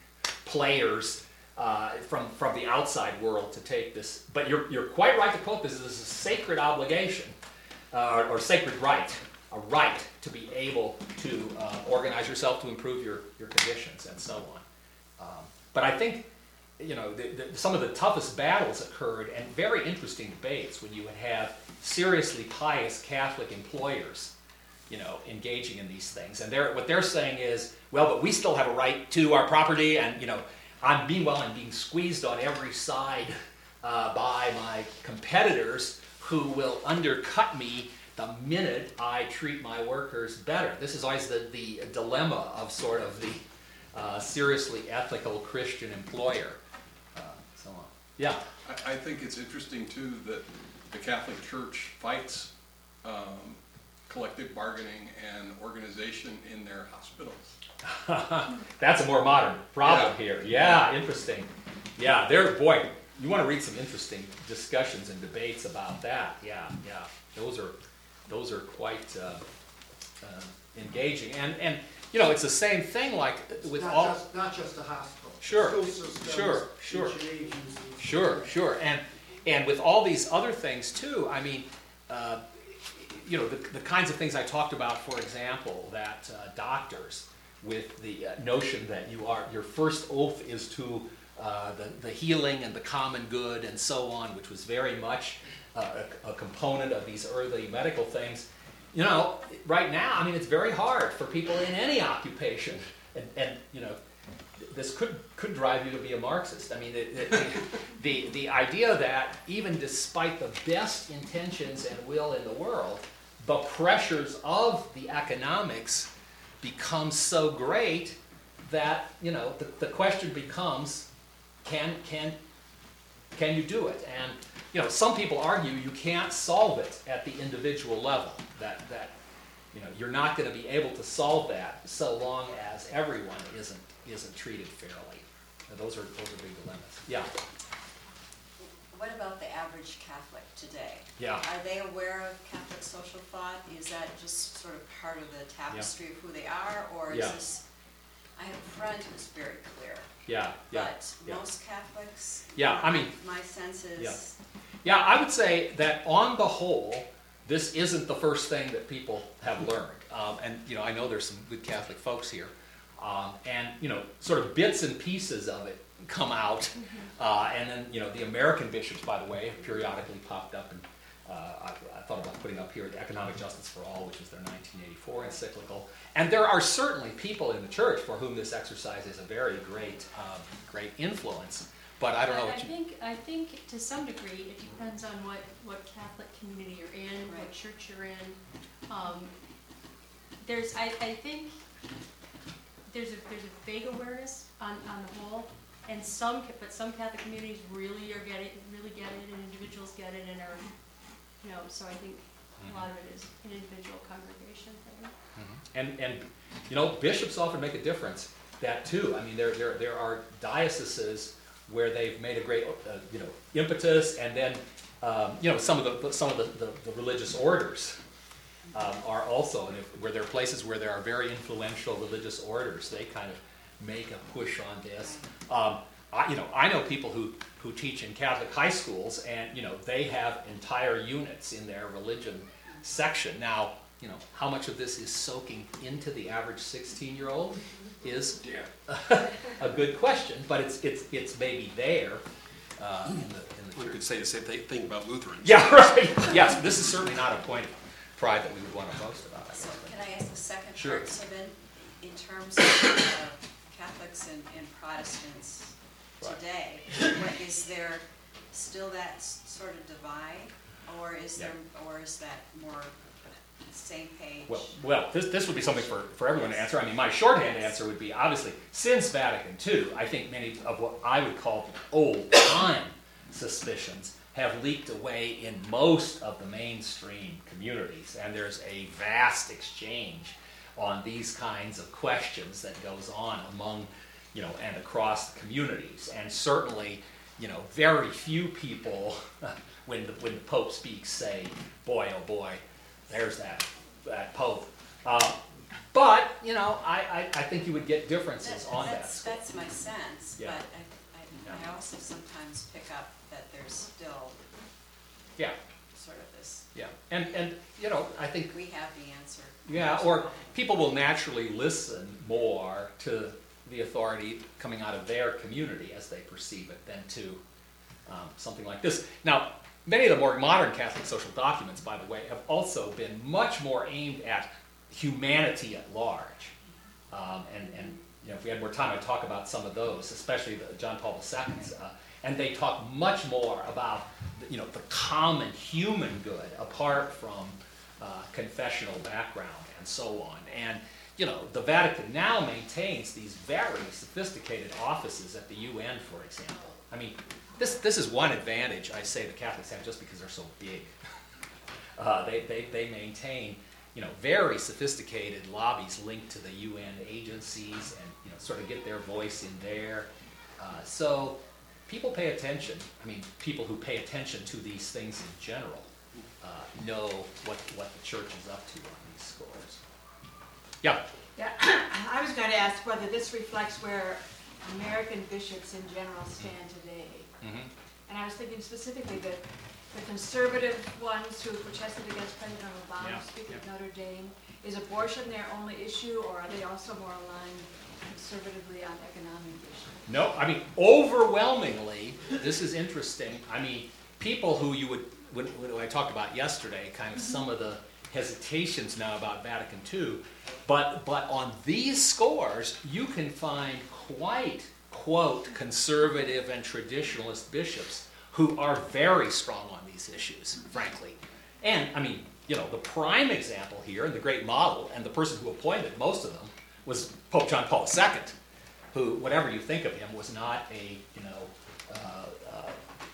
players uh, from, from the outside world to take this. But you're, you're quite right to quote this as a sacred obligation, uh, or sacred right, a right to be able to uh, organize yourself to improve your, your conditions and so on. Um, But I think, you know, the, the, some of the toughest battles occurred and very interesting debates when you would have seriously pious Catholic employers, you know, engaging in these things. And they're, what they're saying is, well, but we still have a right to our property, and, you know, I'm, meanwhile, I'm being squeezed on every side uh, by my competitors who will undercut me the minute I treat my workers better. This is always the, the dilemma of sort of the Uh, seriously ethical Christian employer, uh, so on. Yeah. I, I think it's interesting too that the Catholic Church fights um, collective bargaining and organization in their hospitals. That's a more modern problem Yeah. here. Yeah, interesting. Yeah, there, boy, you want to read some interesting discussions and debates about that. Yeah, yeah, those are, those are quite uh, uh, engaging. And and you know, it's the same thing like with Not all. just, not just the hospital. Sure, School systems, sure, sure. teaching agencies. Sure, sure, and and with all these other things too. I mean, uh, you know, the, the kinds of things I talked about. For example, that uh, doctors, with the uh, notion that you are your first oath is to uh, the the healing and the common good and so on, which was very much uh, a, a component of these early medical things. You know, right now, I mean, it's very hard for people in any occupation, and, and you know. This could, could drive you to be a Marxist. I mean, the, the, the, the idea that even despite the best intentions and will in the world, the pressures of the economics become so great that, you know, the, the question becomes, can, can, can you do it? And, you know, some people argue you can't solve it at the individual level, that, that you know, you're not going to be able to solve that so long as everyone isn't isn't treated fairly. Now, those are those are big dilemmas. Yeah. What about the average Catholic today? Yeah. Are they aware of Catholic social thought? Is that just sort of part of the tapestry of who they are, or is Yeah. this? I have a friend who's very clear, Yeah. Yeah. but yeah. most Catholics. Yeah, I mean- my sense is. Yeah. Yeah, I would say that on the whole, this isn't the first thing that people have learned. Um, and you know, I know there's some good Catholic folks here. Um, and, you know, sort of bits and pieces of it come out. Uh, and then, you know, the American bishops, by the way, have periodically popped up. And uh, I, I thought about putting up here the Economic Justice for All, which was their nineteen eighty-four encyclical. And there are certainly people in the church for whom this exercise is a very great, um, great influence. But I don't know I what you... think, I think to some degree, it depends on what, what Catholic community you're in, what Right. church you're in. Um, There's, I, I think, there's a, there's a vague awareness on, on the whole, and some, ca- but some Catholic communities really are getting, really get it, and individuals get it, and are, you know, so I think a lot of it is an individual congregation thing. And, and, you know, bishops often make a difference, that too. I mean, there, there, there are dioceses where they've made a great, uh, you know, impetus, and then, um, you know, some of the, some of the, the, the religious orders um, are also, and if, where there are places where there are very influential religious orders, they kind of make a push on this. Um, I, you know, I know people who, who teach in Catholic high schools, and, you know, they have entire units in their religion section. Now, you know, how much of this is soaking into the average sixteen-year-old is a good question, but it's it's it's maybe there uh, in the in the One church. could say the same thing- thing about Lutherans. Yeah, right. Yes, this is certainly not a point of pride that we would want to boast about. I So don't think. can I ask the second Sure. part? So then, in terms of uh, Catholics and, and Protestants Right. today, what, is there still that s- sort of divide, or is Yeah. there, or is that more same page? Well, well, this, this would be something for, for everyone to answer. I mean, my shorthand answer would be, obviously, since Vatican Two, I think many of what I would call old-time suspicions have leaked away in most of the mainstream communities, and there's a vast exchange on these kinds of questions that goes on among, you know, and across the communities. And certainly, you know, very few people, when the, when the Pope speaks, say, boy, oh boy, there's that, that Pope. Uh, but, you know, I, I, I think you would get differences That- on that that's, score. that's my sense, Yeah. but I, I, Yeah. I also sometimes pick up that there's still Yeah, sort of this, yeah. And, and, you know, I think, we have the answer. yeah, or people will naturally listen more to the authority coming out of their community as they perceive it than to um, something like this. Now, many of the more modern Catholic social documents, by the way, have also been much more aimed at humanity at large. Um, and, and you know, if we had more time, I'd talk about some of those, especially the John Paul the Second's. Uh, and they talk much more about, you know, the common human good apart from uh, confessional background and so on. And, you know, the Vatican now maintains these very sophisticated offices at the U N, for example. I mean, this, this is one advantage I say the Catholics have just because they're so big. Uh, they, they, they maintain you know, very sophisticated lobbies linked to the U N agencies and, you know, sort of get their voice in there. Uh, so people pay attention. I mean, people who pay attention to these things in general uh, know what, what the church is up to on these scores. Yeah. Yeah, I was going to ask whether this reflects where American bishops in general stand today. Mm-hmm. And I was thinking specifically that the conservative ones who protested against President Obama, Yeah, speaking of yeah. Notre Dame, is abortion their only issue, or are they also more aligned conservatively on economic issues? No, I mean, overwhelmingly, this is interesting. I mean, people who you would, when, when I talked about yesterday, kind of some of the hesitations now about Vatican Two, but, but on these scores, you can find quite, quote, conservative and traditionalist bishops who are very strong on these issues, frankly. And, I mean, you know, the prime example here, and the great model, and the person who appointed most of them, was Pope John Paul the Second, who, whatever you think of him, was not a, you know, uh, uh,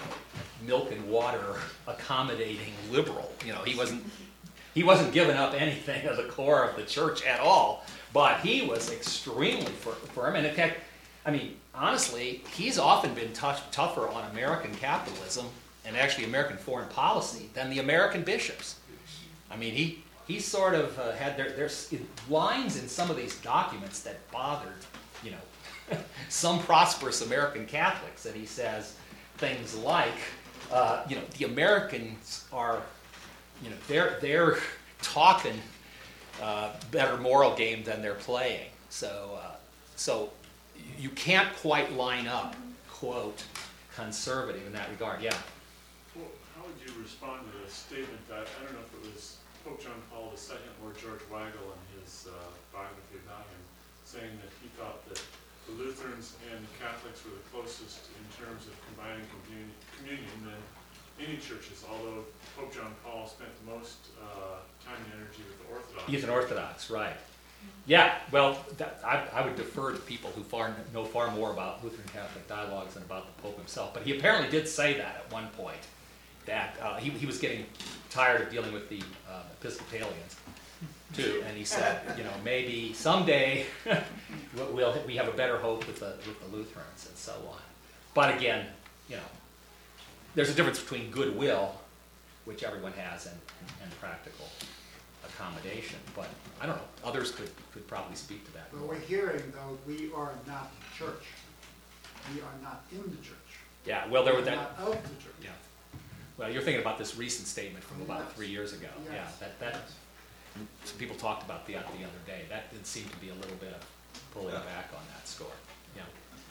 milk and water accommodating liberal. You know, he wasn't, he wasn't giving up anything of the core of the church at all, but he was extremely fir- firm. And in fact, I mean, honestly, he's often been tough, tougher on American capitalism and actually American foreign policy than the American bishops. I mean, he, he sort of uh, had, there, there's lines in some of these documents that bothered, you know, some prosperous American Catholics, and he says things like, uh, you know, the Americans are, you know, they're, they're talking uh, better moral game than they're playing. So, uh, so you can't quite line up, quote, conservative in that regard. Yeah. Well, how would you respond to the statement that, I don't know if it was Pope John Paul the Second or George Weigel in his uh, biography about him, saying that he thought that the Lutherans and Catholics were the closest in terms of combining communion, communion than any churches, although Pope John Paul spent the most uh, time and energy with the Orthodox. He's an Orthodox, right. Yeah, well, that, I, I would defer to people who far, know far more about Lutheran Catholic dialogues than about the Pope himself. But he apparently did say that at one point, that uh, he, he was getting tired of dealing with the uh, Episcopalians, too. And he said, you know, maybe someday we'll, we have a better hope with the, with the Lutherans and so on. But again, you know, there's a difference between goodwill, which everyone has, and, and practical accommodation. But I don't know, others could, could probably speak to that. Well, we're hearing, though, we are not the church. We are not in the church. Yeah, well, there We was are that. not of the church. Yeah. Well, you're thinking about this recent statement from about Yes. three years ago. Yes. Yeah, that, that, some people talked about the, the other day. That did seem to be a little bit of pulling back on that score. Yeah.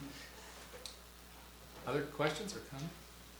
Other questions or comments?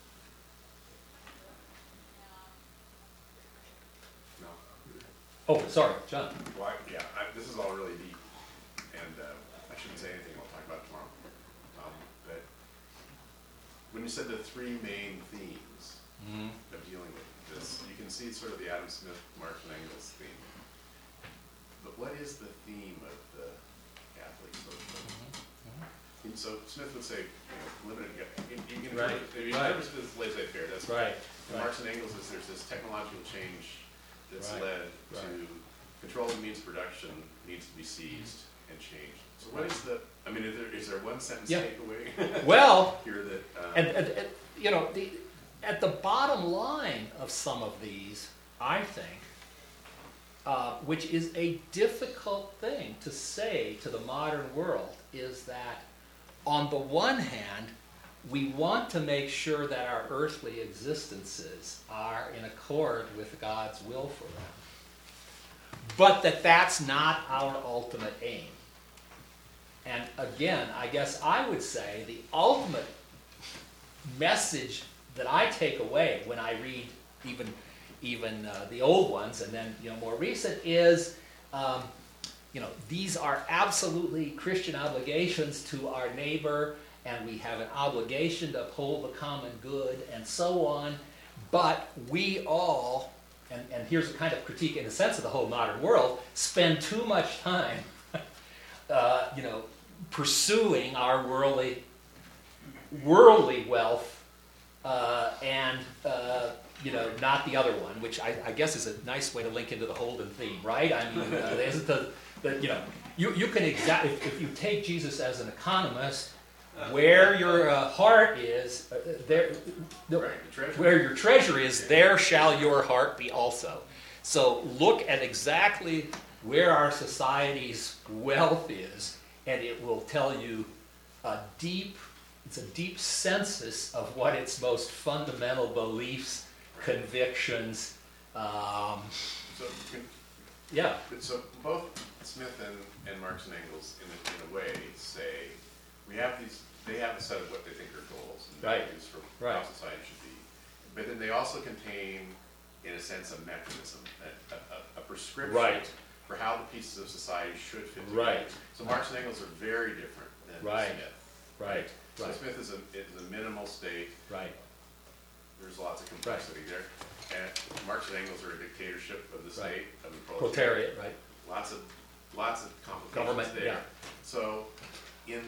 No. Oh, sorry, John. Well, I- yeah, I, this is all really deep, and uh, I shouldn't say anything. I'll talk about it tomorrow. Um, but when you said the three main themes Mm-hmm. of dealing with this, you can see sort of the Adam Smith, Marx, and Engels theme. But what is the theme of the Catholic socialism? Mm-hmm. And so Smith would say, you know, limited. You, you can Right, interpret, if you right. interpret it as laissez-faire. That's Right, And right. Marx and Engels is there's this technological change that's Right, led right. to control of the means of production needs to be seized and changed. So what is the, I mean, is there, is there one sentence Yeah. takeaway Well, here that, um, and, and, and, you know, the, at the bottom line of some of these, I think, uh, which is a difficult thing to say to the modern world, is that on the one hand, we want to make sure that our earthly existences are in accord with God's will for them, but that that's not our ultimate aim. And again, I guess I would say the ultimate message that I take away when I read even even uh, the old ones and then you know more recent is um, you know these are absolutely Christian obligations to our neighbor, and we have an obligation to uphold the common good and so on. But we all, and, and here's a kind of critique in a sense of the whole modern world, spend too much time uh, you know pursuing our worldly worldly wealth. Uh, and uh, you know, not the other one, which I, I guess is a nice way to link into the Holden theme, right? I mean, uh, isn't the, the, you know, you, you can exact, if, if you take Jesus as an economist, where your uh, heart is, uh, there, the, Right, the treasure. where your treasure is, there shall your heart be also. So look at exactly where our society's wealth is, and it will tell you a deep, it's a deep census of what its most fundamental beliefs, convictions, um, So, can- yeah, so both Smith and, and Marx and Engels, in a, in a way, say, we have these, they have a set of what they think are goals and Right. values for Right. how society should be. But then they also contain, in a sense, a mechanism, a, a, a prescription Right. for how the pieces of society should fit together. Right. So Marx and Engels are very different than Right. Smith. right, So right, Smith is a, is a minimal state, right, there's lots of complexity there. And Marx and Engels are a dictatorship of the Right. state, of the proletariat. proletariat, right, Lots of, lots of complications government, there. yeah, So, in,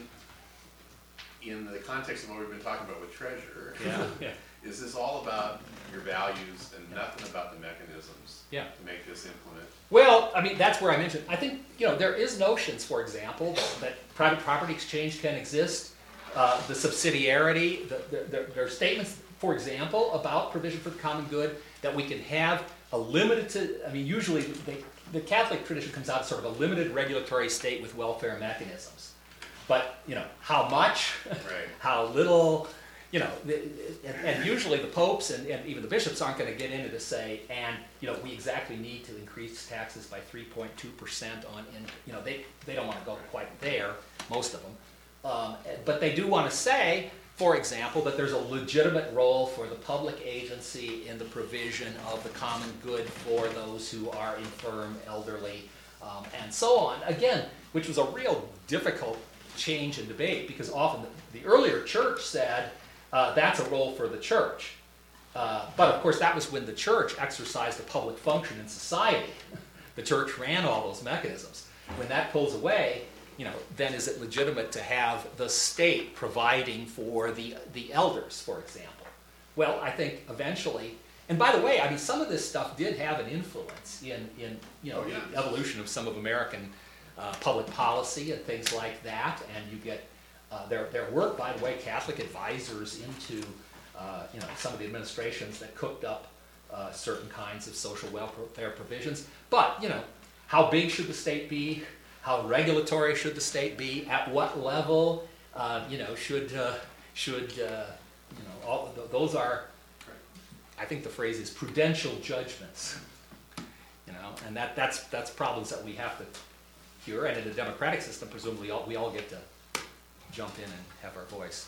in the context of what we've been talking about with treasure, yeah, yeah, is this all about your values and nothing about the mechanisms yeah. to make this implement? Well, I mean, that's where I mentioned, I think, you know, there is notions, for example, that, that private property exchange can exist, uh, the subsidiarity, the, the, there, there are statements, for example, about provision for the common good, that we can have a limited to, I mean, usually they, the Catholic tradition comes out as sort of a limited regulatory state with welfare mechanisms. But, you know, how much, Right. how little, you know, the, and, and usually the popes and, and even the bishops aren't going to get into to say, and, you know, we exactly need to increase taxes by three point two percent on, in, you know, they, they don't want to go quite there, most of them. Um, but they do want to say, for example, that there's a legitimate role for the public agency in the provision of the common good for those who are infirm, elderly, um, and so on. Again, which was a real difficult change in debate, because often the, the earlier church said uh, that's a role for the church. Uh, but of course that was when the church exercised a public function in society. The church ran all those mechanisms. When that pulls away, you know, then is it legitimate to have the state providing for the, the elders, for example? Well, I think eventually, and by the way, I mean, some of this stuff did have an influence in, in you know, Oh, yeah. the evolution of some of American uh, public policy and things like that, and you get uh, their, their work, by the way, Catholic advisors into, uh, you know, some of the administrations that cooked up uh, certain kinds of social welfare provisions. But, you know, how big should the state be? How regulatory should the state be? At what level? Uh, you know, should uh, should uh, you know? All those are, I think the phrase is prudential judgments. You know, and that that's that's problems that we have to cure. And in a democratic system, presumably, all, we all get to jump in and have our voice.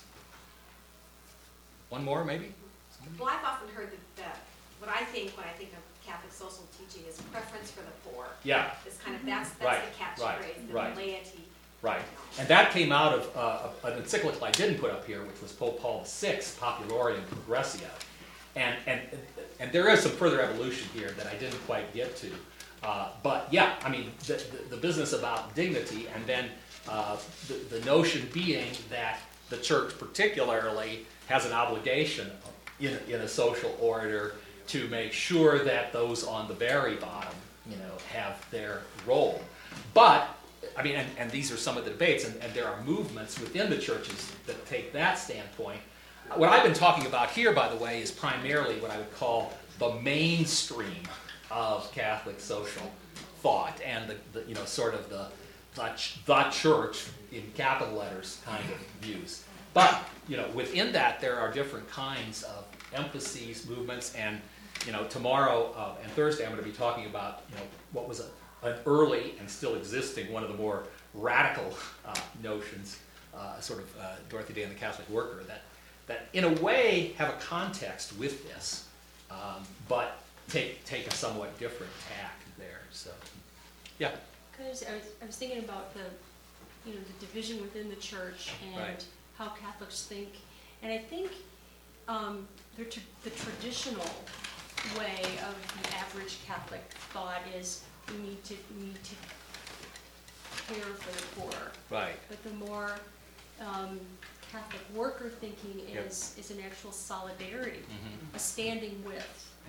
One more, maybe. Well, I've often heard that, that what I think when I think of Catholic social teaching is preference for the poor. Yeah. It's kind of, that's, Right, that's the right, catchphrase, the right. laity. Right, and that came out of uh, an encyclical I didn't put up here, which was Pope Paul the Sixth, Populorium Progressio. And, and, and there is some further evolution here that I didn't quite get to. Uh, but yeah, I mean, the, the, the business about dignity, and then uh, the, the notion being that the church particularly has an obligation in, in a social order to make sure that those on the very bottom, you know, have their role. But I mean, and, and these are some of the debates, and, and there are movements within the churches that take that standpoint. What I've been talking about here, by the way, is primarily what I would call the mainstream of Catholic social thought, and the, the you know, sort of the, the, ch- the church in capital letters kind of views. But, you know, within that, there are different kinds of emphases, movements, and, you know, tomorrow uh, and Thursday, I'm going to be talking about, you know, what was a an early and still existing, one of the more radical uh, notions, uh, sort of uh, Dorothy Day and the Catholic Worker, that, that in a way have a context with this, um, but take, take a somewhat different tack there. So, yeah. Because I was, I was thinking about the, you know, the division within the church and Right. how Catholics think, and I think um, the, tr- the traditional way of the average Catholic thought is we need to we need to care for the poor. Right. But the more um, Catholic worker thinking Yep. is is an actual solidarity, Mhm. a standing with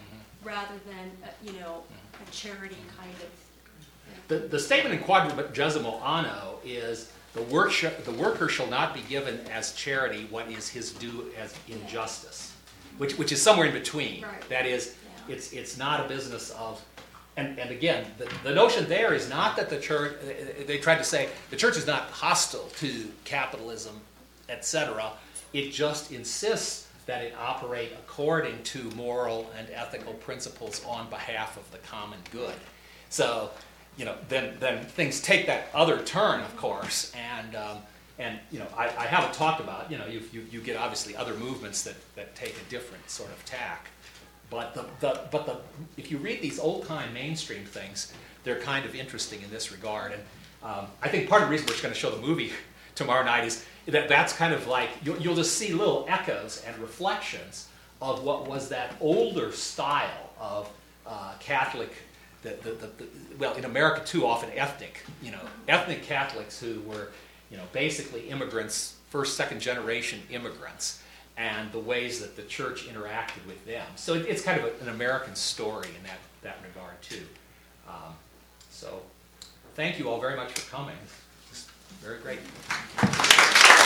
rather than, uh, you know, a charity kind of. The, the statement in quadragesimo anno is the work sh the worker shall not be given as charity what is his due as injustice, which which is somewhere in between. Right. That is, Yeah. it's it's not a business of, and and again, the, the notion there is not that the church. They tried to say the church is not hostile to capitalism, et cetera. It just insists that it operate according to moral and ethical principles on behalf of the common good. So, you know, then then things take that other turn, of course, and um, and you know, I, I haven't talked about, you know, you, you you get obviously other movements that that take a different sort of tack, but the the but the if you read these old time mainstream things, they're kind of interesting in this regard, and um, I think part of the reason we're going to show the movie tomorrow night is that that's kind of like you'll, you'll just see little echoes and reflections of what was that older style of uh, Catholic. The, the, the, the, well, in America too, often ethnic, you know, ethnic Catholics who were, you know, basically immigrants, first, second generation immigrants, and the ways that the church interacted with them. So it, it's kind of a, an American story in that, that regard too. Um, so thank you all very much for coming. It's very great.